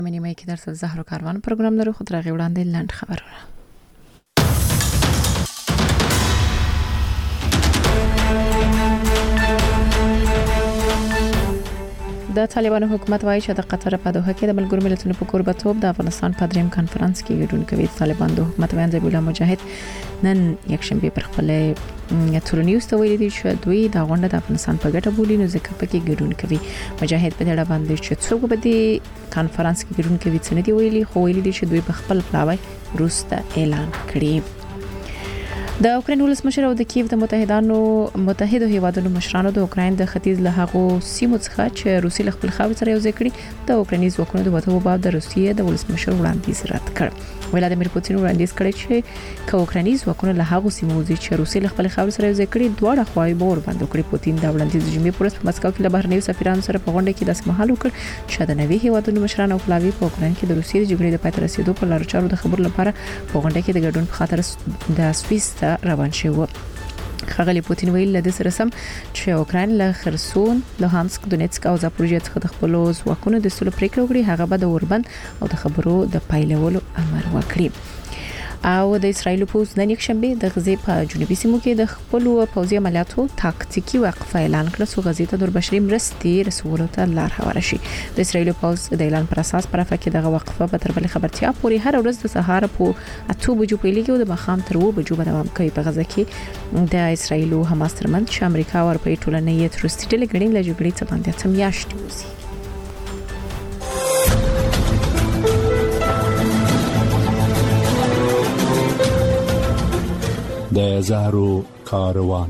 منیمه کې درته زهرو کاروان پروګرام لرو خو درغه وړاندې لاند خبرونه. د طالبانو حکومت وایي چې د قطر په دوحه کې د ملګرو ملتونو په کوربتوب د افغانستان په دریم کانفرنس کې ګډون کوي. طالبان د حکومت ویاند ذبیح الله مجاهد نن یکشنبه پر خپل تورنیوز ته ویلي چې دوی د غونډه د افغانستان په ګټه بولي نو ځکه پکې ګډون کوي. مجاهد په دې اړه باندې چې څوک به د کانفرنس کې ګډون کوي څه نه دی ویلي، خو ویلي دي چې دوی په خپل پلاوی روسته اعلان کړی. د اوکرين ولسمشر او د کیف د متحده هیوادونو مشرانو د اوکرين د ختیځ له هغو سیمو څخه چې روسي له خپل خاور سره یو ځای کړي د اوکراني ځواکونو د وټو باب د روسیې د ولسمشر وړاندیز رد کړ. ولادیمیر پوتین وړاندیز کړی چې اوکراني ځواکونه له هغو سیمو چې روسي له خپل خاور سره یو ځای کړي دواړه خواوې باور باندې کړی. پوتین دا وړاندیز د جمعې پر ورځ په مسکو کې له بهرنیو سفیرانو سره په غونډه کې داسې مهال وکړ چې د نوي هیوادونو مشرانو او پلاوی په اوکرين کې د روسیې د جګړې د پای ته رسیدو په لارو چارو د خبرو لپاره په غونډه کې د ګډون په خاطر د سويس ته روان شو. خغلی پوتین ویل د سره سم چې اوکرين له خرسون، لوهانسک، دونیتسک او زاپوروژیا څخه د خپل ځواکونو د سولې پریکړه وکړي هغه به د اوربند او د خبرو د پایلولو امر وکړي. او د اسرایل پوز نن یکشنبه د غزې په جنوبي سیمو کې د خپل پوځي عملیاتو تاکتیکي وقفه اعلان کړه چې غزې ته د بشري مرستې رسولو ته لار هواره شي. د اسرایل پوز د اعلان پر اساس پر افق کې د وقفه په تر بل خبرتیا پورې هر ورځ د سهار په 8 بجو پیلېږي او د مخام تر 2 بجو به دوام کوي. په غزه کې د اسرایل او حماس ترمنځ چې امریکا او اروپאי ټولنې یې ترستي ډلګړي له جګړې څخه باندې میاشتې وځي. د زهرو کاروان.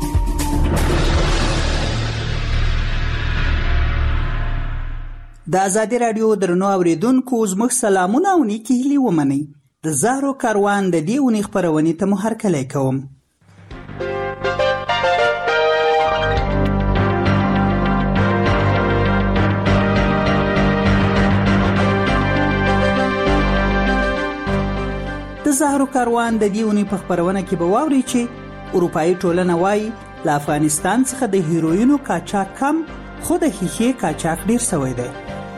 د ازادي رادیو درنو اوریدونکو زموږ سلامونه او نیکی هیلې ومنئ. د زهرو کاروان د دې اونۍ خبرونې ته هرکلی کوم. د زهرو کاروان د دې اونۍ په خبرونه کې به واوري چې اروپאי ټولنه وايي له افغانستان څخه د هیروینو قاچاق کم خو د ښیښې قاچاق ډیر شوی دی.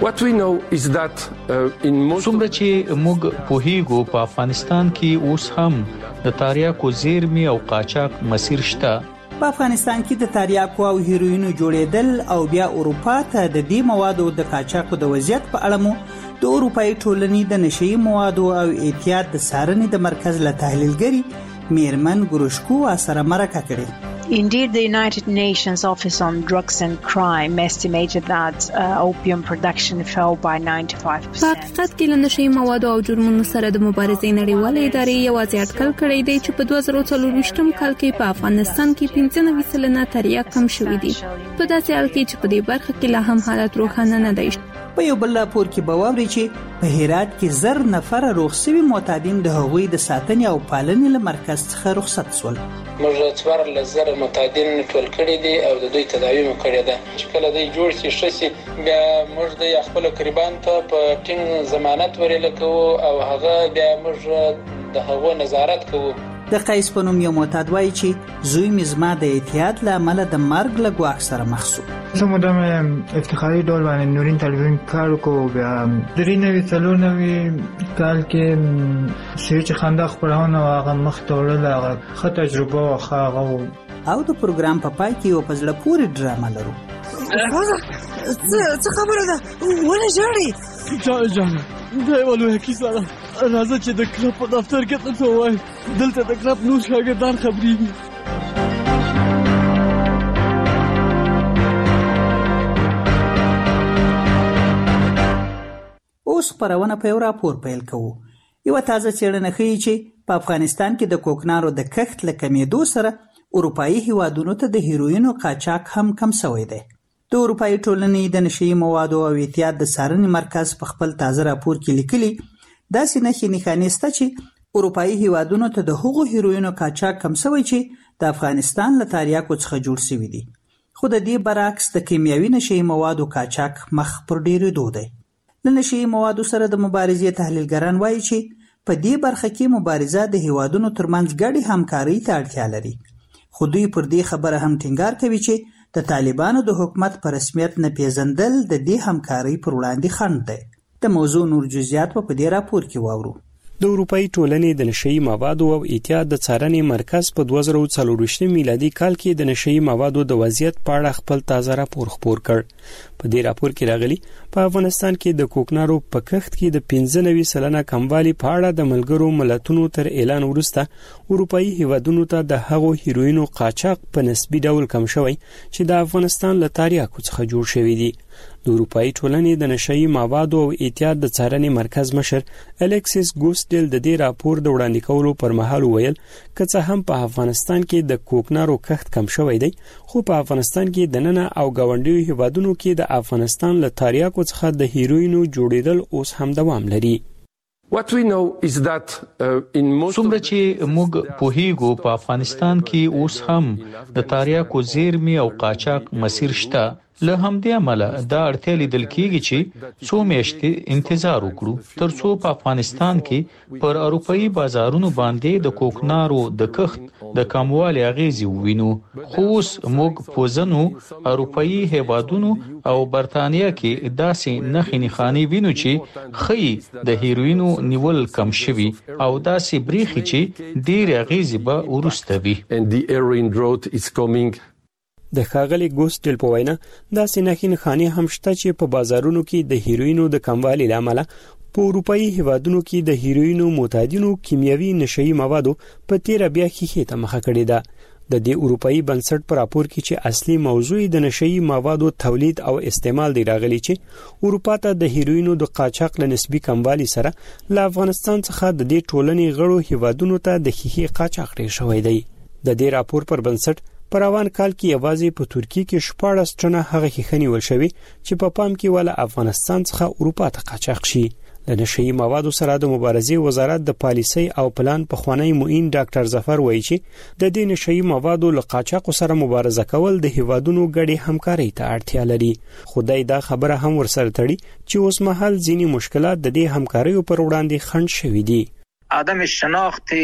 څومره چې موږ پوهیږو په افغانستان کې اوس هم د تاریاکو زیرمې او قاچاق مسیر شته. په افغانستان کې د تاریاکو او هیروینو جوړېدل او بیا اروپا ته د دې موادو د قاچاقو د وضعیت په اړه مو د اروپאי ټولنې د نشئی موادو او احتیاط د څارنې د مرکز له تحلیلګری میرمن ګروشکو سره مرکه کړې. Indeed, the United Nations Office on Drugs and Crime estimated that opium production fell by 95%. په حقیقت کې له نشئی موادو او جرمونو سره د مبارزې نړیوالې ادارې یوازې اټکل کړی دی چې په 2024 کال کې په افغانستان کې 95% تریاک کم شوی دی. په داسې حال کې چې په دې برخه کې لا هم حالت روښانه نه دی. په یو بل راپور کې به واوري چې په هرات کې 1000 نفر روغ شوي معتادین د هغوی د ساتنې او پالنې له مرکز څخه رخصت شول. موږ 4000 معتادین ټول کړي دي او د دوی تداوی مو کړې ده چې کله دوی جوړ شي شسي بیا موږ د خپل قربان ته په ټینګ ضمانت ورل کوو او هغه بیا موږ د هغو نظارت کوو. د قیس په نوم یو معتاد وایي چې زوی مې زما د اعتیاد له امله د مرګ له ګواښ سره مخ شو. زه مدام افتخاري ډول باندې نورین تلویزیون کار کوم. بیا 93 کال کې چې خندا خبرونه هغه مخ ته وړل هغه ښه تجربه واخه او د پروګرام په پای کې یو پزړه پورې ډرامه لرو. څه خبره ده ولې جاړي جان دا یو لوی کیسه ده. راځه چې د کلب په دفتر کې ته وای دلته د کلب نور شاګردان خبرېږي. اوس خبرونه په یو راپور پیل کوو. یو تازه څېړنه ښیي چې په افغانستان کې د کوکنارو د کښت له کمېدو سره اروپאי هیوادونو ته د هیروینو قاچاق هم کم شوی دی. د اروپאי ټولنې د نشئی موادو او احتیاط د څارنې مرکز په خپل تازه راپور کې لیکلي داسې نښې شته چې اروپאי هیوادونو ته د هغو هیروینو قاچاق کم شوی چې د افغانستان له تاریاکو څخه جوړ شوي دي. خو د دې برعکس د کیمیاوي نشئی موادو قاچاق مخ پر ډیرېدو دی. له نشئی موادو سره د مبارزې تحلیلګران وایي چې په دې برخه کې مبارزه د هیوادونو ترمنځ ګډې همکارۍ ته اړتیا لري. خو دوی پر دې خبره هم ټینګار کوي چې د طالبانو د حکومت په رسمیت نه پیژندل د دې همکارۍ پر وړاندې خنډ دی. د موضوع نور جزئیات په دې راپور کې واورو. د اروپאי ټولنې د نشئی موادو او احتیاط د څارنې مرکز په 2024 میلادي کال کې د نشئی موادو د وضعیت په اړه خپل تازه راپور خپور کړ. په دې راپور کې راغلي په افغانستان کې د کوکنارو په کښت کې د 95% کموالی په اړه د ملګرو ملتونو تر اعلان وروسته اروپאי هیوادونو ته د هغو هیروینو قاچاق په نسبی ډول کم شوی چې د افغانستان له تاریاکو څخه جوړ شوی دی. د اروپאי ټولنې د نشئی موادو او احتیاط د څارنې مرکز مشر الکسیس ګوسټل د دې راپور د وړاندې کولو پر مهال ویل که څه هم په افغانستان کې د کوکنارو کښت کم شوی دی خو په افغانستان کې د ننه او ګاونډیو هیوادونو کې د افغانستان له تاریاکو څخه د هیروینو جوړیدل اوس هم دوام لري. څومره چې موږ پوهیږو په افغانستان کې اوس هم د تاریاکو زیرمې او قاچاق مسیر شته. له همدې امله دا اړتیا لیدل کېږي چې څو میاشتې انتظار وکړو ترڅو په افغانستان کې پر اروپאי بازارونو باندې د کوکنارو د کښت د کموالي اغیزې ووینو. خو اوس موږ په ځینو اروپאי هیوادونو او برتانیا کې داسې نښې نښانې وینو چې ښیي د هیروینو نیول کم شوي او داسې بریښي چې ډېرې اغیزې به وروسته وي. د ښاغلي ګوسټل په وینا داسې نښې نښانې هم شته چې په بازارونو کې د هیروینو د کموالي له امله په اروپאי هیوادونو کې د هیروینو معتادینو کیمیاوي نشئی موادو په تیره بیا ښیښې ته مخه کړې ده. د دې اروپאי بنسټ پر راپور کې چې اصلي موضوع د نشئی موادو تولید او استعمال دی راغلی چې اروپا ته د هیروینو د قاچاق له نسبی کموالي سره له افغانستان څخه د دې ټولنې غړو هیوادونو ته د ښیښې قاچاق ډېر شوی دی. د دې راپور پر بنسټ په روان کال کې یوازې په ترکیه کې 14 ټنه هغه ښیښه نیول شوې چې په پام کې ولا افغانستان څخه اروپا ته قاچاق شي. د نشئی موادو سره د مبارزې وزارت د پالیسۍ او پلان پخوانی معین ډاکټر ظفر وایي چې د دې نشئی موادو له قاچاق سره مبارزه کول د هیوادونو ګډې همکارۍ ته اړتیا لري. خدای دا خبره هم ورسره تړي چې اوس مهال ځینې مشکلات د دې همکاریو پر وړاندې خنډ شوي دي. عدم شناخت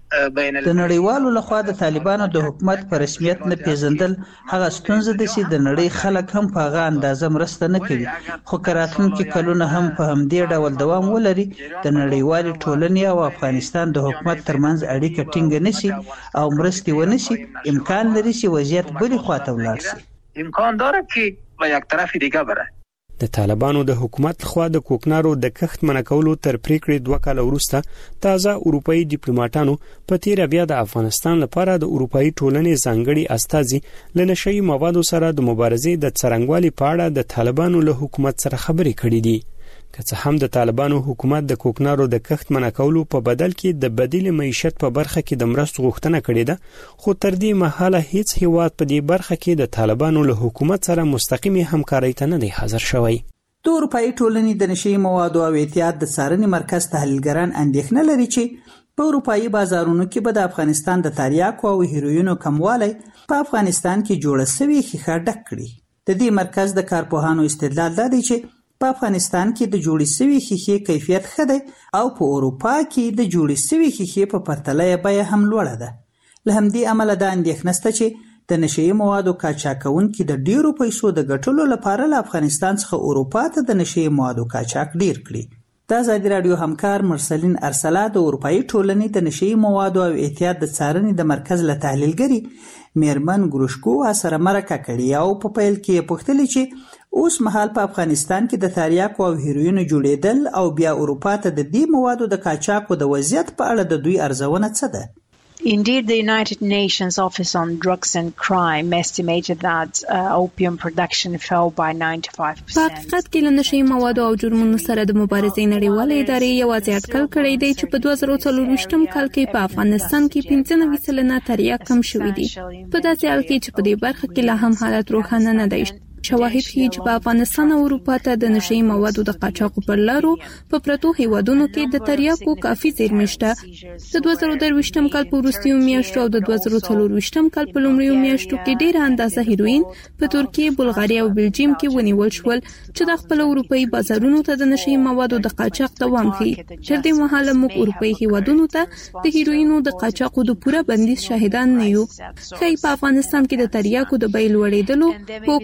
د نړیوالو لخوا د طالبانو د حکومت په رسمیت نه پیژندل هغه ستونزه ده چې د نړۍ خلک هم په هغه اندازه مرسته نه کوي. خو راتلونکي کلونه هم په همدې ډول دوام ولري د نړیوالې ټولنې او افغانستان د حکومت ترمنځ اړیکه ټینګه نشي او مرستې ونشي امکان لري چې وضعیت بلې خواته ولاړ شي. امکان داره که به یک طرف دیگه بره. د طالبانو د حکومت لخوا د کوکنارو د کښت منع کولو تر پریکړې 2 کال وروسته تازه اروپאי ډیپلوماټانو په تیر بیا د افغانستان لپاره د اروپאי ټولنې ځانګړي استازي له نشئی موادو سره د مبارزې د څرنګوالي په اړه د طالبانو له حکومت سره خبرې کړې دي. که څه هم د طالبانو حکومت د کوکنارو د کښت منع کولو په بدل کې د بدیل معیشت په برخه کې د مرستو غوښتنه کړې ده خو تر دې مهاله هیڅ هیواد په دې برخه کې د طالبانو له حکومت سره مستقیمي همکارۍ ته نه دی حاضر شوی. د اروپאי ټولنې د نشئی موادو او احتیاط د څارنې مرکز تحلیلګران اندېښنه لري چې په اروپאי بازارونو کې به د افغانستان د تاریاکو او هیروینو کموالی په افغانستان کې جوړه شوې ښیښه ډک کړي. د دې مرکز د کارپوهانو استدلال دی چې په افغانستان کې د جوړې شوې ښیښې کیفیت ښه دی او په اروپا کې د جوړې شوې ښیښې په پرتله یې بیه هم لوړه ده. له همدې امله دا اندېښنه شته چې د نشئی موادو قاچاق کوونکي د ډیرو پیسو د ګټلو لپاره له افغانستان څخه اروپا ته د نشئی موادو قاچاق ډیر کړي. د ازادي راډیو همکار مرسلین ارسلا د اروپאי ټولنې د نشئی موادو او احتیاط د څارنې د مرکز له تحلیلګري میرمن ګروشکو سره مرکه کړې او په پیل کې پوښتنه چې اوس مهال په افغانستان کې د تاریاکو او هیروینو جوړیدل او بیا اروپا ته د دې موادو د قاچاقو د وضعیت په اړه د دوی ارزونه څه ده؟ Indeed, the United Nations Office on Drugs and Crime estimated that opium production fell by 95%. په حقیقت کې له نشئی موادو او جرمونو سره د مبارزې نړیوالې ادارې یوازې اټکل کړی دی چې په 2024 کال کې په افغانستان کې 95% تریاک کم شوي دي. په داسې حال کې چې په دې برخه کې لا هم حالت روښانه نه دی. شواهد ښیي چې په افغانستان او اروپا ته د نشئی موادو د قاچاقو پر لارو په پرتو هیوادونو کې د تریاکو کافي زیرمې شته. د 2023 کال په وروستیو میاشتو او د 2024 کال په لومړیو میاشتو کې ډېره اندازه هیروین په ترکیه، بلغاریا او بلجیم کې ونیول شول چې د خپل اروپאי بازارونو ته د نشئی موادو د قاچاق دوام ښیي. تر دې مهاله موږ اروپאי هیوادونو ته د هیروینو د قاچاقو د پوره بندیز شاهدان نه یو. ښایي په افغانستان کې د تریاکو د بیې لوړېدلو، په اوکراین کې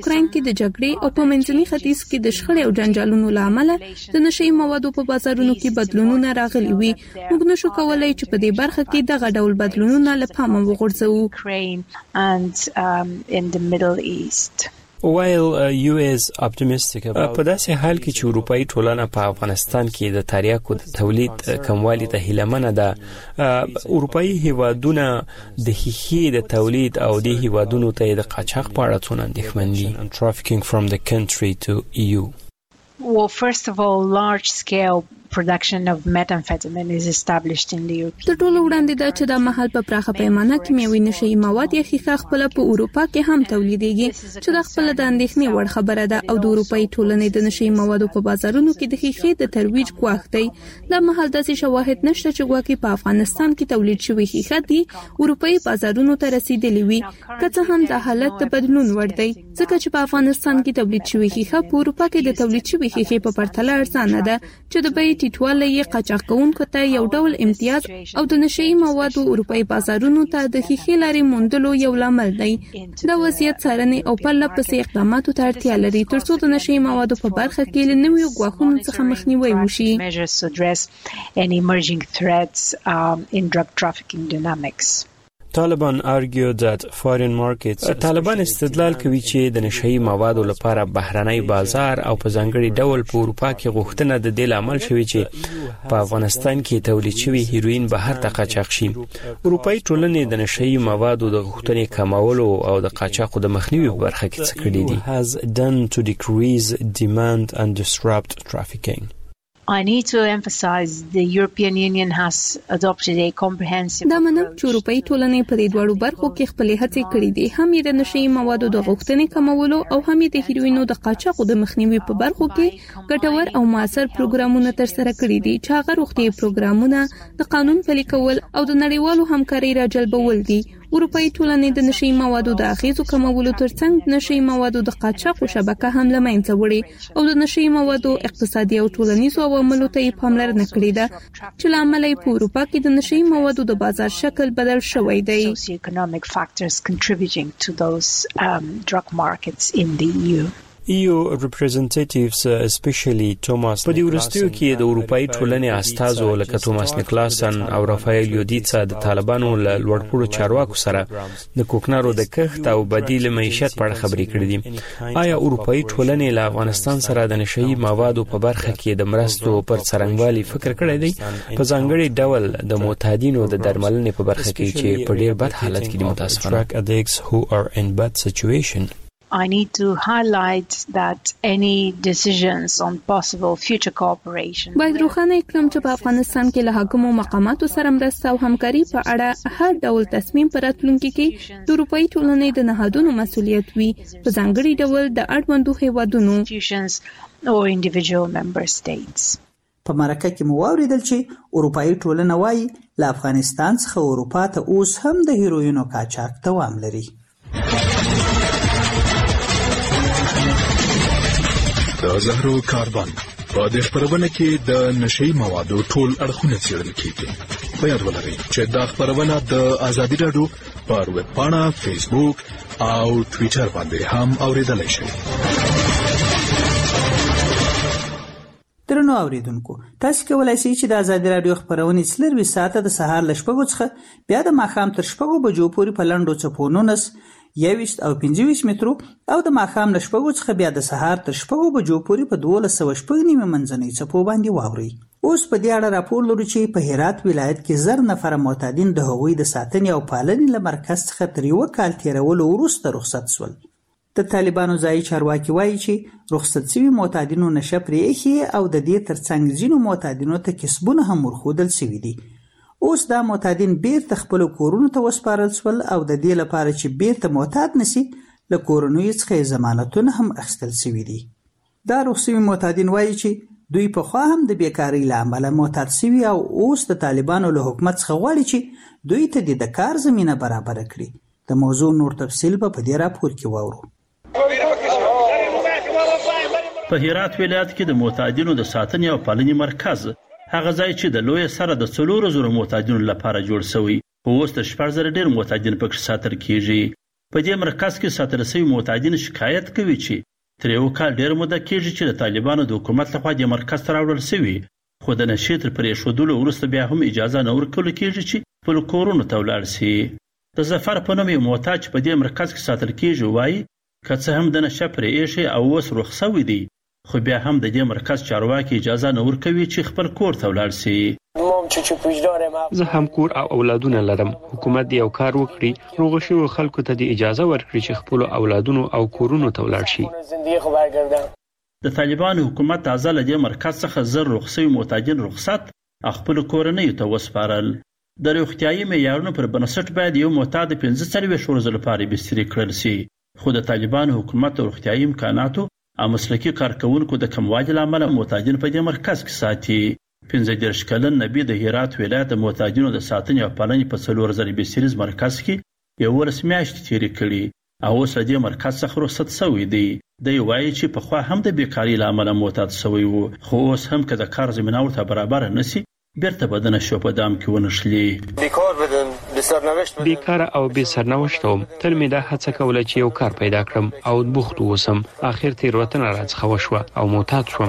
کې د جګړې او په منځني ختیځ کې د شخړې او جنجالونو لامل د نشئی موادو په بازارونو کې بدلونونه راغلي وي. موږ نشو کولای چې په دې برخه کې دغه ډول بدلونونه له پامه وغورځوو. While US optimistic about په داسې حال کې چې اروپאי ټولنه په افغانستان کې د تریاکو د تولید کموالی ته هیلمنه ده، اروپאי هیوادونه د ښیښې د تولید او د هیوادونو ته د قاچاق په اړه څونه اندېښمن دي. Trafficking from the country to EU. Well, first of all, large scale production of methamphetamine is established in the Europe. د ټولو وړاندې دا چې د مهال په پراخه پیمانه کیمیاوي نشئی مواد یا ښیښه خپل په اروپا کې هم تولیدېږي، چې د خپل د اندېښنې وړ خبره ده او د اروپאי ټولنې د نشئی موادو په بازارونو کې د ښیښې د ترویج ګواښ دی. د مهال داسې شواهد نشته چې ګواکې په افغانستان کې تولید شوی ښیښه دی اروپאי بازارونو ته رسیدلی وي، که څه هم دا حالت د بدلون وړ دی، ځکه چې په افغانستان کې تولید شوی ښیښه په اروپا کې د تولید شوی ښیښې په پرتله ارزانه ده، چې د بیې ټیټوالی یې قاچاق کوونکو ته یو ډول امتیاز او د نشئی موادو اروپאי بازارونو ته د ښیښې لارې موندلو یو لامل دی. دا وضعیت څارنې او پرله پسې اقداماتو ته اړتیا لري ترڅو د نشئی موادو په برخه کې له نویو ګواښونو څخه مخنیوی وشي. Taliban argued that foreign markets طالبان استدلال کوي چې د نشئی موادو لپاره بهرنی بازار او په ځانګړي ډول په اروپا کې غوښتنه د دې لامل شوی چې په افغانستان کې تولید شوی هیروین بهر ته قاچاق شي. اروپאי ټولنې د نشئی موادو د غوښتنې کمولو او د قاچاقو د مخنیوي په برخه کې څه کړي دي. has done to decrease demand and disrupt trafficking. I need to emphasize the European Union has adopted a comprehensive دا منم چې اروپאי ټولنې په دې دوړو برخو کې خپلې هڅې کړې دي، هم یې د نشئی موادو د غوښتنې کمولو او هم یې د هیروینو د قاچاقو د مخنیوي په برخو کې ګټور او موثر پروګرامونه ترسره کړي دي، چې هغه روغتي پروګرامونه، د قانون پلي کول او د نړیوالو همکارۍ راجلبول دي. اروپאי ټولنې د نشئی موادو د اغیزو کمولو ترڅنګ د نشئی موادو د قاچاقو شبکه هم له منځه وړي او د نشئی موادو اقتصادي او ټولنیزو عواملو ته یې پاملرنه کړې ده، چې له امله یې په اروپا کې د نشئی موادو د بازار شکل بدل شوی دی. EU representatives especially Thomas په دې وروستیو کې د اروپאי ټولنې استازو لکه توماس نیکلاسن او رافایل یودیتسا د طالبانو له لوړپوړو چارواکو سره د کوکنارو د کښت او بدیل معیشت په اړه خبرې کړې دي. آیا اروپאי ټولنې له افغانستان سره د نشئی موادو په برخه کې د مرستو پر څرنګوالي فکر کړی دی، په ځانګړي ډول د معتادینو د درملنې په برخه کې چې په ډیر بد حالت کې دي متاسفانه؟ I need to highlight that any decisions on possible future cooperation باید روښانه کړم چې په افغانستان کې له حاکمو مقاماتو سره مرسته او همکاري په اړه هر ډول تصمیم پر راتلونکي کې د اروپאי ټولنې د نهادونو مسؤلیت وي، په ځانګړي ډول د اړوندو هیوادونو or individual member states. په مرکه کې مو واوریدل چې اروپאי ټولنه وايي له افغانستان څخه اروپا ته اوس هم د هیروینو قاچاق دوام لري. د زهرو کاربن په دې خبرونه کې د نشئی موادو ټول اړخونه څېړل کیږي. په یاد ولرئ چې دا خبرونه د ازادي راډیو پر ویب پاڼه، فیسبوک او ټوئیټر باندې هم اوریدلای شئ. درنو اوریدونکو، تاسو کولای شئ چې د ازادي راډیو خبرونه 24 ساعته د سهار ل 6 څخه بیا د ماښام تر 6 بجو پورې په لنډو څپو 19 21 او 25 مترو او د ماښام له 6 څخه بیا د سهار تر 6 بجو پورې په 12:09 منځنۍ څپو باندې واوري. اوس په دې اړه راپور لرو چې په هرات ولایت کې 1000 نفر معتادین د هغوی د ساتنې او پالنې له مرکز څخه تر یو کال تیرولو وروسته رخصت شول. د طالبانو ځایي چارواکي وایي چې رخصت شوي معتادینو نشه پرې ایښې او د دې ترڅنګ ځینو معتادینو ته کسبونه هم ورښودل شوي دي. اوس دا معتادین بیرته خپل کورونو ته وسپارل شول او د دې لپاره چې بیرته معتاد نشي له کورونو څخه ضمانتونه هم اخیستل شوي دي. دا رخصتي معتادین وایي چې دوی په خوا هم د بیکاری له امله معتاد شوي او اوس د طالبانو له حکومت څخه غواړي چې دوی ته د کار زمینه برابر کړي. د موضوع نور تفصیل په دې راپور کې واورو. په هرات ولایت کې د معتادینو د ساتنې او پالنې مرکز هغه ځای چې د لوی سره د 400 معتادینو لپاره جوړ شوی، په اوس د 14,000 ډیر معتادین پکې ساتل کیږي. په دې مرکز کې ساتل شوی معتادین شکایت کوي چې تر یو کال ډیر موده کېږي چې د طالبانو د حکومت لخوا د مرکز ته راوړل شوي، خو د نشې تر پرېښودلو وروسته بیا هم اجازه نه ورکول کېږي چې خپلو کورونو ته ولاړ شي. د ظفر په نوم یو محتاج چې په دې مرکز کې ساتل کېږي وایي که څه هم د نشه پرې ایښی او اوس رخ شوی دی، خو بیا هم د دې مرکز چارواکي اجازه نه ورکوي چې خپل کور ته ولاړ شي. زه هم کور او اولادونه لرم. حکومت یو کار وکړي، روغ شویو خلکو ته د اجازه ورکړي چې خپل اولادونو او کورونو ته ولاړ شي. د طالبانو حکومت تازه له دې مرکز څخه زر رخ شوي معتادین رخصت خپل کورنیو ته وسپارل. د روغتیايي معیارونو پر بنسټ باید یو معتاد 45 ورځې لپاره بستري کړل شي، خو د طالبانو حکومت د روغتیايي امکاناتو او مسلکي کارکونکو د کموالي له امله معتادین په دې مرکز کې ساتي. 15 کلن نبی د هرات ولایت د معتادینو د ساتنې او پالنې په 4000 بستریز مرکز کې 11 میاشتې تیرې کړي او اوس له دې مرکز څخه رخصت شوی دی. دی وایي چې پخوا هم د بیکاري له امله معتاد شوی و، خو اوس هم که د کار زمینه ورته برابره نشي بیرته به د نشو په دام کې ونښلي. بیکاره او بې سرنوشته وم. تل مې دا هڅه کوله چې یو کار پیدا کړم او بوخت اوسم. آخر تېروتنه راڅخه وشوه او معتاد شوم.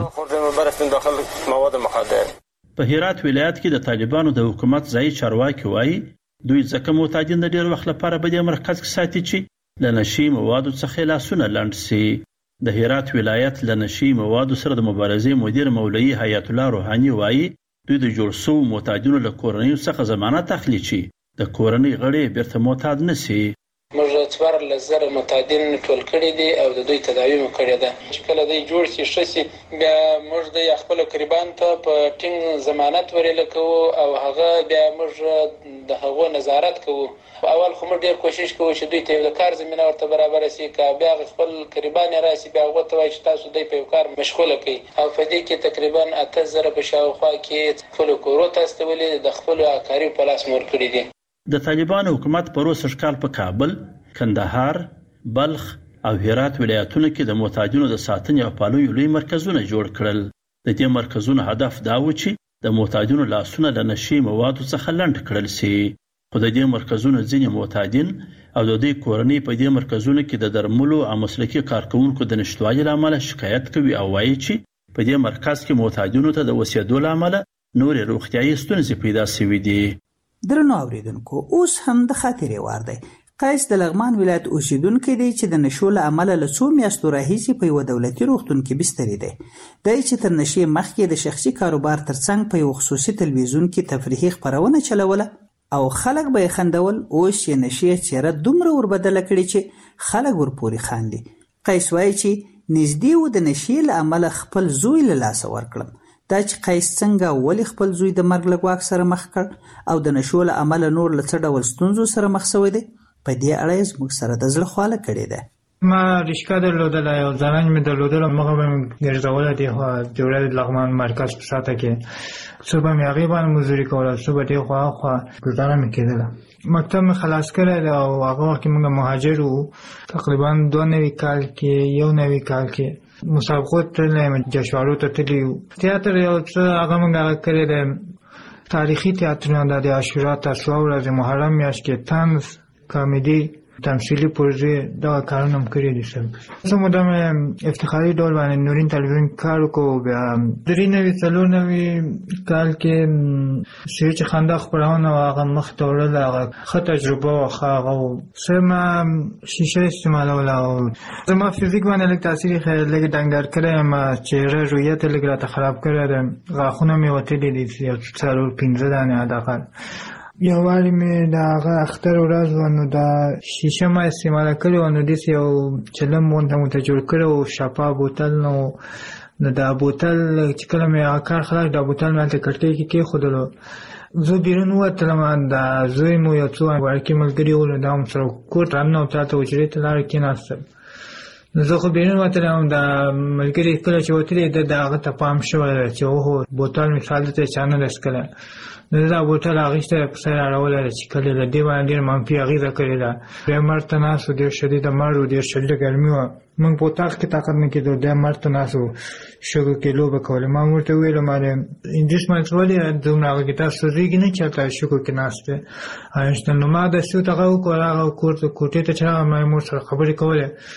په هرات ولایت کې د طالبانو د حکومت ځایي چارواکي وایي دوی ځکه معتادین د ډېر وخت لپاره په دې مرکز کې ساتي چې له نشي موادو څخه لاسونه لنډ شي. د هرات ولایت له نشي موادو سره د مبارزې مدیر مولوي حیات الله روحاني وایي دوی د جوړ شوو معتادینو له کورنیو څخه ضمانت اخلي چې د کورنۍ غړي بیرته معتاد نشي. موږ 14,000 معتادین ټول کړي دي او د دوی تداوی مو کړې ده چې کله دوی جوړ شي ښه شي بیا موږ د خپل قربان ته په ټینګ ضمانت ورېله کوو او هغه بیا موږ د هغو نظارت کوو. اول خو موږ ډېر کوشش کوو چې دوی ته د کار زمینه ورته برابره شي، که بیا خپل قربان راشي بیا هغو ته وایي چې تاسو دوی په یو کار مشغوله کړئ او په دې کې تقریبا 8,000 په شاوخوا کې خپلو کورو ته استولي د خپلو کاریو په لاس مور کړي دي. د طالبانو حکومت پروسه کال په کابل، کندهار، بلخ او هرات ولایتونو کې د معتادینو د ساتنې او پالنې لوی مرکزونه جوړ کړل. د دې مرکزونو هدف دا و چې د معتادینو لاسونه له نشي موادو څخه لنډ کړل شي. خو د دې مرکزونو ځینې معتادین او د دوی کورنۍ په دې مرکزونو کې د درملو او مسلکي کارکونکو د نشتوالي له امله شکایت کوي او وایي چې په دې مرکز کې معتادینو ته د اوسېدو له امله نورې روغتیايي ستونزې پیدا شوې دي. درنو اوریدونکو، اوس هم د خاطرې وار دی. قیس د لغمان ولایت اوسیدونکی دی چې د نشو له امله له څو میاشتو راهیسې په یوه دولتي روغتون کې بستري دی. دی چې تر نشې مخکې د شخصي کاروبار ترڅنګ په یو خصوصي تلویزیون کې تفریحي خپرونه چلوله او خلک به یې خندول. اوس یې نشې څېره دومره وربدله کړې چې خلک ورپورې خاندي. قیس وایي چې نږدې و د نشې له امله خپل زوی له لاسه ورکړم. دا چې قیس څنګه ولې خپل زوی د مرګ له ګواښ سره مخ کړ او د نشو له امله نور له څه ډول ستونزو سره مخ شوی دی، په دې اړه یې زموږ سره د زړه خواله کړې ده. ما رشکه درلودله، یو زرنج مې درلودله، مغه به مې ګرځوله دې خوا د ولایت لغمان مرکز په ساته کې. څه به مې هغې باندې مزدوري کوله، څه به دې خوا خوا ګزاره مې کېدله. مکتب مې خلاص کړی دی او هغه وخت کې موږ مهاجر وو. تقریبا 92 کال کې 91 کال کې مسابقو تللی یم، جشنوارو ته تللي یو. تیاتر یو څه هغه موږ هغه کړی دی، تاریخي تیاترونه د عاشورا تاسوعا ورځې محرم میاشت کې طنز، کامیډي، تمثیلي پروژې دغه کارونه هم کړي دي. څه موده مې افتخاري ډول باندې نورین تلویزیون کار وکړو. بیا 93-94 کال کې چې خندا خپرونه وه هغه مخ ته وړله، هغه ښه تجربه وه. ښه هغه و. څه ما شیشه استعمالوله او زما فزیک باندې لږ تاثیر یې لږ ډنګر کړی یم، چهره رویت یې لږ راته خراب کړی دی. غاښونه مې وتلي دي 4-5 دانې حداقل. یو وارې مې د هغه اختر ورځ وه، نو دا شیشه ما استعماله کړې وه، نو داسې یو چلم غونته مو ته جوړ کړی و، شفاف بوتل. نو دا بوتل چې کله مې هغه کار خلاص دا بوتل مې هلته کړکۍ کې کېښودلو. زه بیرون ووتلم، دا زوی مو یو څو وړکي ملګري وو، نو دا هم سره کور ته راننه او هلته حجرې ته لاړه کېناستل. نو زه خو بیرون وتلم، دا ملګري کله چې وتلي ده د هغه ته پام شوی دی چې اوهو بوتل مثال دلته چا نه دی څکلی. نو دا بوتل اخیستی دی، په سر یې اړولی دی چې کله د دې باندې ډېر منفي اغېزه کړې ده. دی مرګ ته ناست و، ډېر شدیده مرګ و، ډېر شدیده ګرمي وه. موږ په اتاق کې طاقت نه کېدو، دی مرګ ته ناست و، شګو کې لوبه کولې. ما ورته وویل ما انګلیس ملت ولې دومره هغه کې تاسو سوځېږي نه چې هلته شګو کې ناست دی. نو ما داسې ورته هغه وکړل، هغه کوټې ته چې راغلم ما یې مور سره خبرې کولې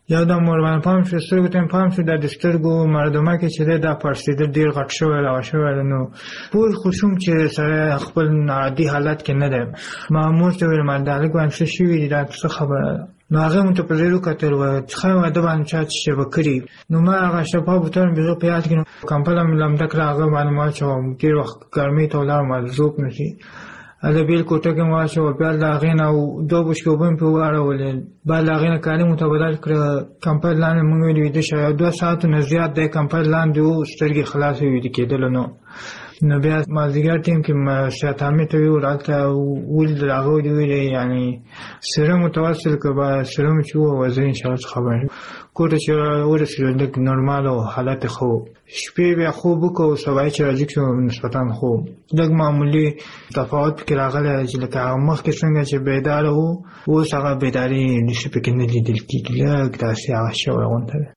یا د مور باندې پام شو سترګو ته پام شو د سترګو مردمه کې چې دا پړسېدل ډېر غټ شوی لا شوی نو پوه خوشم چې سره خپل عادي حالت کې نه دی مامور ته ویل ما دا لږ باندې شوي دي دا څه خبره نو هغه مونږ ته په زیرو کتل وایي چې خیر واده باندې چا چې به کړي نو ما هغه شفاف بوتل مې په یاد کې کمپل هم لمده کړه هغه معلومات شوم ډېر وخت ګرمۍ ته ولاړم ذوق نه شي هغه بیل کوټه کې واچو بیا د هغې نه دوه بشکې اوبه مې پرې واړولې بیا د هغې نه کالي مو تبدل کړه کمپل لاندې مونږ ویل ویده شوی 2 ساعتو نه زیات دی کمپل لاندې و سترګې خلاصې ویده کېدلو نو بیا مازدیګر ټیم کې سیات حامد ته ویل هلته ولیدل هغه ویلې یعنې سرم متوسل که به سرم چې ووه زه انشاءالله څه خبر کور ته چې ورسېدو لږ نورمال او حالت ښه و شپې بیا خوب وکړو سبا چې راجیګ شو نسبتا خو لږ معمولي تفاوت پکې راغلی چې لکه هغه مخکې څنګه چې بیداره و اوس هغه بیداري نشي پکې نه لیدل کېږي لږ داسې هغه شوی غونته دی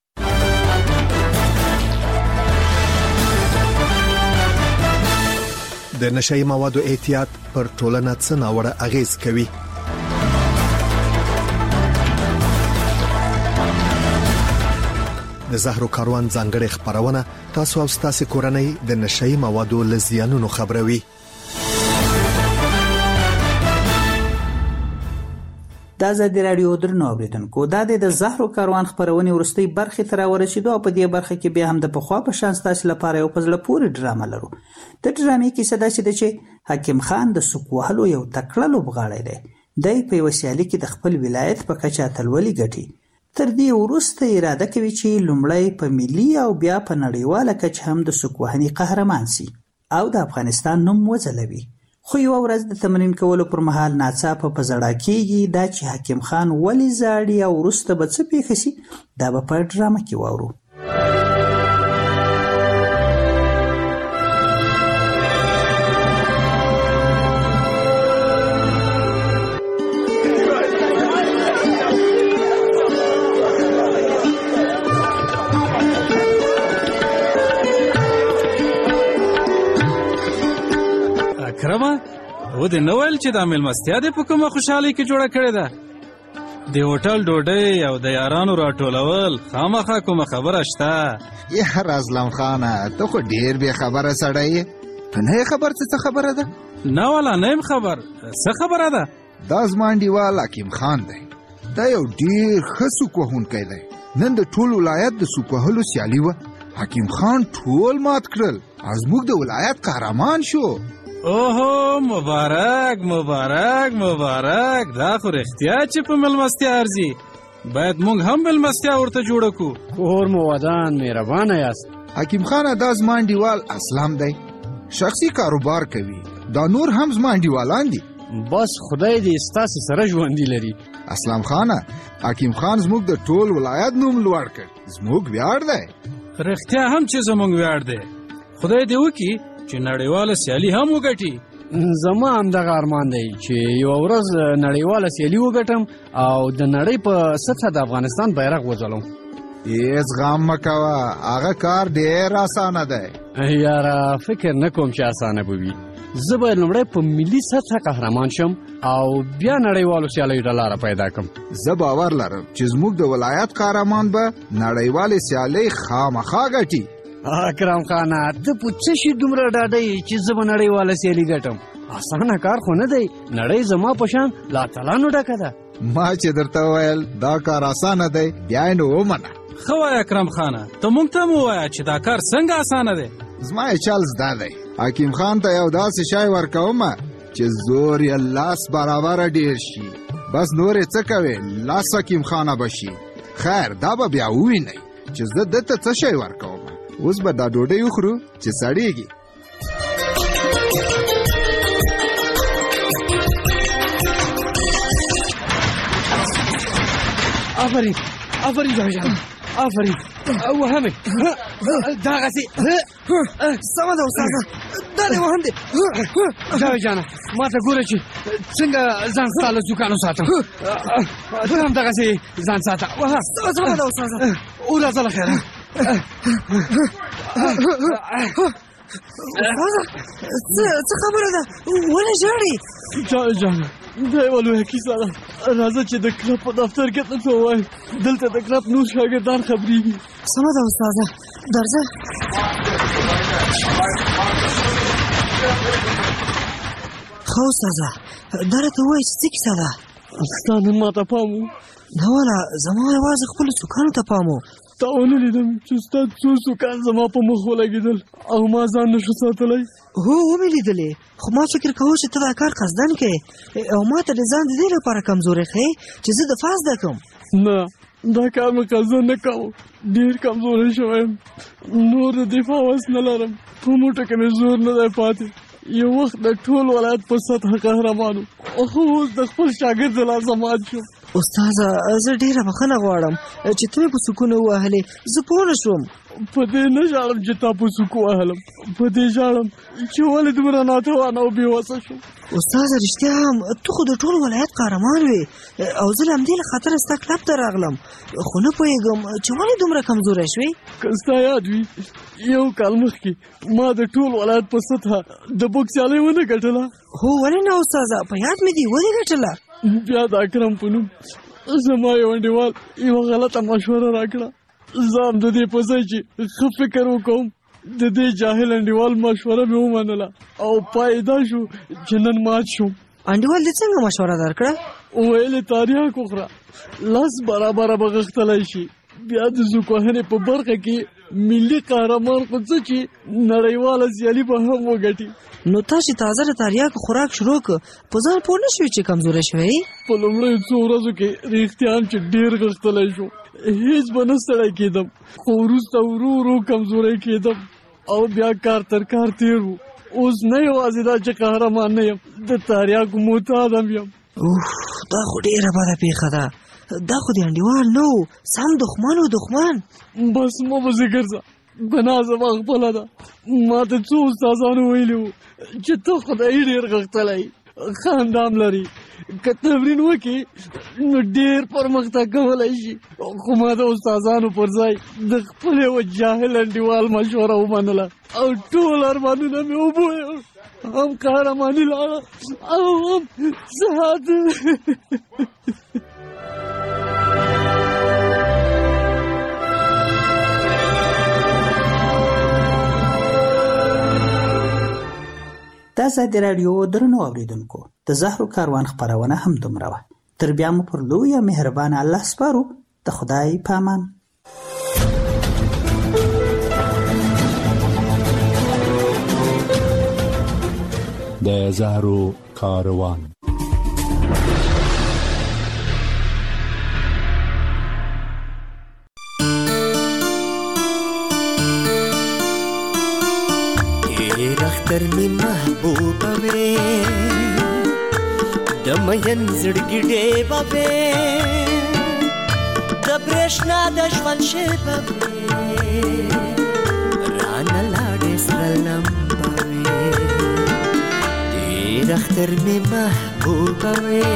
د نشئی موادو احتیاط پر ټولنه څه ناوړه اغیز کوي د زهرو کاروان ځانګړي خبرونه تاسو او تاسو کورنۍ د نشئی موادو لزیانونو خبروي د ازادي رادیو درنو اوریدونکو دا د زهرو کاروان خبرونه ورستۍ برخه تر ورسېدو او په دې برخه کې به هم د پخوا په شان تاسو لپاره یو پزله پوری ډرامه لرو د ډرامې کې صدا چې حکیم خان د سکوهلو یو تکړه لوبغاړی دی د په وسیالي کې د خپل ولایت په کچا تلولي ګټي تر دې وروسته اراده کوي چې لومړی په ملي او بیا په نړیواله کچه هم د سکوهني قهرمان شي او د افغانستان نوم وځلوي خو یو ورځ د تمرین کولو پر مهال ناڅاپه په زړه کېږي دا چې حکیم خان ولې زاړي او وروسته به څه پیښ شي دا به په ډرامه کې واورو و د نوول چې د مېلمستیا د په کومه خوشحالي کې جوړه کړې ده د هوټل ډوډۍ او د یارانو راټولول خامخا کومه خبره شته یار ازلم خانه ته خو ډېر بې خبره سړی یې ته نه یې خبر څه خبره ده نه والا نه یم خبر څه خبره ده دا زما انډیوال حکیم خان دی دا یو ډېر ښه سوک وهونکی دی نن د ټول ولایت د سوک وهلو سیالي وه حکیم خان ټول مات کړل او زموږ د ولایت قهرمان شو اوهو مبارک مبارک مبارک دا خو رښتیا چې په مېلمستیا ارزي باید موږ هم مېلمستیا ورته جوړه کړو کور مو ودان مهربانه یاست حکیم خانه دا زما انډیوال اسلام دی شخصي کاروبار کوي دا نور هم زما انډیوالان دي بس خدای دې ستاسو سره ژوندي لري اسلام خانه حکیم خان زموږ د ټول ولایت نوم لوړ کړ زموږ ویاړ دی رښتیا هم چې زموږ ویاړ دی خدای دې وکړي چې نړیواله سیالي هم وګټي زما همدغه ارمان دی چې یو ورځ نړیواله سیالي وګټم او د نړۍ په سطحه د افغانستان بیرغ وځلوم هېڅ غم مه کوه هغه کار ډېر اسانه دی یاره فکر نه کوم چې اسانه به وي زه به لومړی په ملي سطحه قهرمان شم او بیا نړیوالو سیالیو ته لاره پیدا کړم زه باور لرم چې زموږ د ولایت قهرمان به نړیوالې سیالۍ خامخا ګټي اکرم خانه ته په څه شي دومره ډاډه یې چې زه به نړیواله سیالي ګټم اسانه کار خو نه دی نړۍ زما په شان لا تلانو ډکه ده ما چې درته وویل دا کار اسانه دی بیا یې نو ومنه ښه وایه اکرم خانه ته موږ ته هم ووایه چې دا کار څنګه اسانه دی زما یې چل زده دی حکیم خان ته یو داسې شی ورکومه چې زور یې لاس برابره ډېر شي بس نور یې څه کوې لاس حکیم خانه به شي خیر دا به بیا ووینئ چې زه دته څه شی ورکوم اوس به دا ډوډۍ وخورو چې سړیږي آفرین آفرین جاوید جان آفرین وهمې دغسې سمه ده استاده دا دې وهم دی جاوید جانه ما ته ګوره چې څنګه ځان ستا له زوکانو ساتم ته هم دغسې ځان ساته سمه ده استاده وراځه له خیره څه خبره ده ولې ژاړې جان دا یوه لویه کیسه ده راځه چې د کلب په دفتر کې ته وای دلته د کلب نور شاګردان خبرېږي. سمه ده استاده درځه. خو استاده دا راته وایي چې څه کیسه ده؟ ستا نن ماته پام و؟ نه والا زما یوازې خپلو سوکانو ته پام و. تا ونه لیدم چې ستا څو سوکان زما په مخ ولګېدل او ما ځان نشو ساتلی. هو ومې لیدلې خو ما فکر کوه چې ته دا کار قصدن کوې او ما ته د ځان د دې لپاره کمزوري ښیې چې زه دفاع زده کړم. نه دا کار مې قصدن نه کوو، ډېر کمزوری شوی یم، نور د دفاع وس نه لرم، په موټو کې مې زور نه دی پاتې. یو وخت د ټول ولایت په سطحه قهرمان وم خو اوس د خپل شاګرد د لاسه مات شوم. استاده زه ډېره بخښنه غواړم چې ته مې په سکون ووهلې، زه پوه نه شوم. په دې نه ژاړم چې تا په سوک وهلم، په دې ژاړم چې ولې دومره ناتوانه او بېوسه شوم. استاده رښتیا هم ته خو د ټول ولایت قهرمان وې او زه له همدې له خاطره ستا کلب ته راغلم، خو نه پوهېږم چې ولې دومره کمزوری شوې. که ستا یاد وي یو کال مخکې ما د ټول ولایت په سطحه د بوکس سیالۍ ونه ګټله. هو ولې نه استاده په یاد مې دي ولې ګټله؟ بیا د اکرم په نوم زما یو انډیوال یوه غلطه مشوره راکړه، زه هم د دې په ځای چې ښه فکر وکړم د دې جاهل انډیوال مشوره مې ومنله او پای دا شو چې نن مات شوم. انډیوال دې څنګه مشوره درکړه؟ ویل یې تریاک وخوره، لاس برابره به غښتلی شي، بیا د زوک وهنې په برخه کې ملي قهرمان خو څه چې نړیواله سیالي به هم وګټي. نو تاسې تازه د تریاکو خوراک شروع کړ، په ځان پوه نه شوې چې کمزوری شوی؟ په لومړیو څو ورځو کې رښتیا هم چې ډېر غښتلی شو، هېڅ به نه ستړی کېدم، خو وروسته ورو ورو کمزوری کېدم او بیا کار تر کار تېر و. اوس نه یوازې دا چې قهرمان نه یم، د تریاکو معتاد هم یم. دا خو ډېره بده پېښه ده، دا خو د انډیوال نه و، سم دښمن و دښمن. بس مه پسې ګرځه، ګناه زما خپله ده. ما ته څو استادانو ویلي وو چې ته خدای ډېر غښتلی ښه اندام لري، که تمرین وکړي نو ډېر پرمختګ کولی شي، خو ما د استادانو پر ځای د خپل یوه جاهل انډیوال مشوره ومنله او ټول ارمانونه مې وبویل، هم قهرماني لاړه او هم صحت. د ازادي راډیو درنو اوریدونکو د زهرو کاروان خپرونه هم دومره وه. تر بیا مو پر لوی مهربان الله سپارو. د خدای په امان. د زهرو کاروان. اختر می محبوبه وې د مین زړګي ډېبه وې د برېښنا د ژوند شېبه وې رانه لاړې سره لمبه وې ډېر اختر می محبوبه وې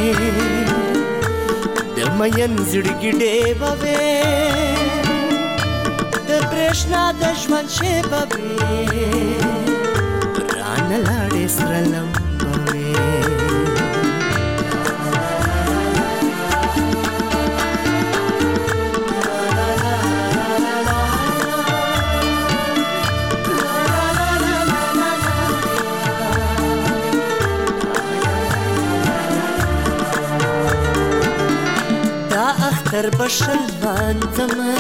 د مین زړګي ډېبه وې د برېښنا د ژوند شېبه وې نلاړې سره لمبه وې دا اختر بشل مانځمه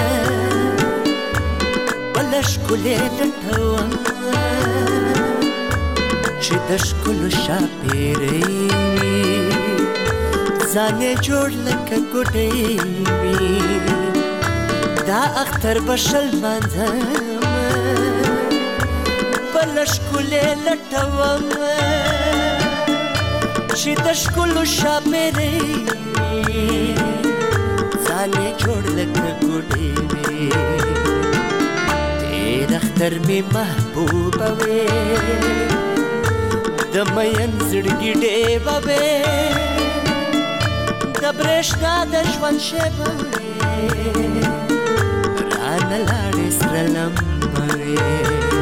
بله ښکلې لټوم چې د ښکلو شاپېرۍ وي ځان یې جوړ لکه ګوډۍ وي دا اختر به شل لمانځمه بله ښکلې لټوم چې د ښکلو شاپېرۍ وي ځان یې جوړ لکه ګوډۍ وي ډېر اختر مې محبوبه وې د مین زړګي ډېبه وې د برېښنا د ژوند شېبه وې رانه لاړې سره لمبه وې